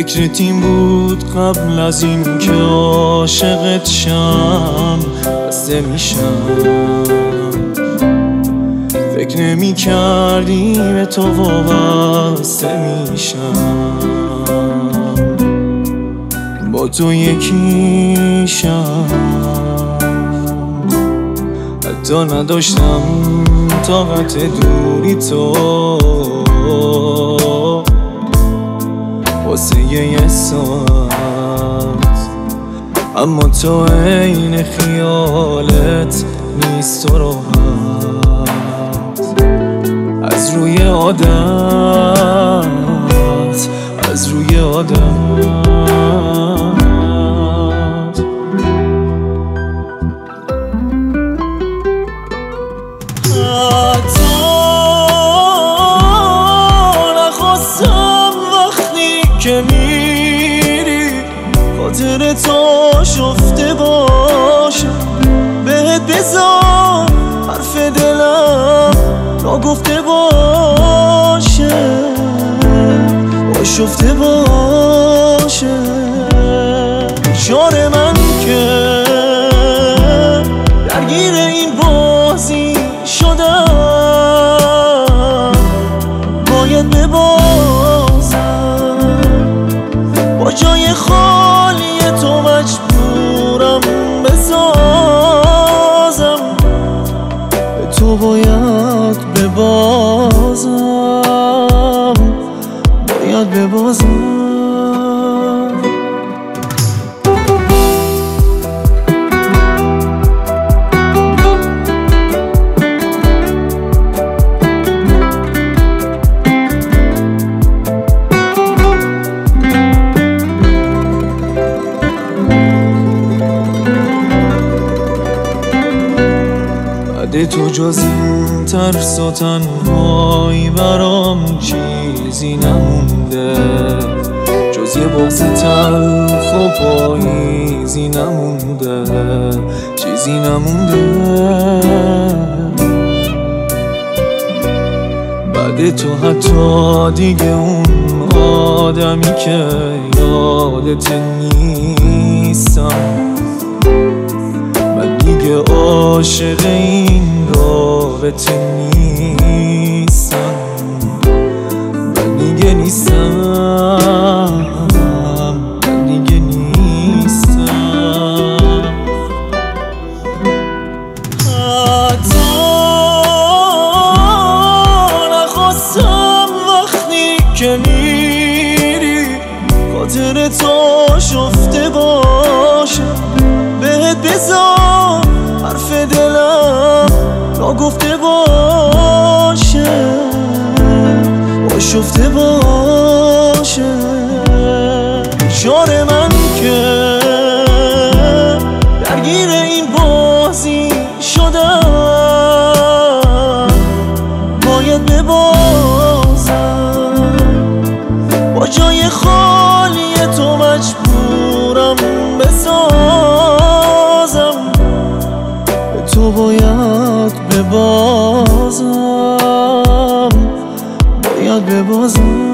فکرت این بود قبل از این که عاشقت شم بسته میشم. فکر نمی کردی به تو وابسته میشم، با تو یکیشم. حتی نداشتم طاقت دوری تو واسه یه ساعت، اما تو عین خیالت نیست تو راحت. از روی عادت، از روی عادت که میری خاطر تو شفته باشه، بهت بذار حرف دلم ناگفته باشه، آشفته باشه. شعر من که درگیر این بازی شدم، باید با جای خالی تو مجبورم بسازم، به تو باید ببازم، باید ببازم. تو جز این ترس و تنهایی برام چیزی نمونده، جز یه بغض تلخ و پاییزی نمونده، چیزی نمونده. بعد تو حتی دیگه اون آدمی که یادت نیستم، من دیگه عاشق این رابطه نیستم، من دیگه نیستم، من دیگه نیستم. حتی نخواستم وقتی که میری خاطر تو شفته باشه، بهت بذار حرف دلم ناگفته باشه، آشفته باشه. شعر من که درگیر این بازی شدم، باید ببازم، با جای خالی تو مجبورم بسازم، تو باید ببازم، باید ببازم.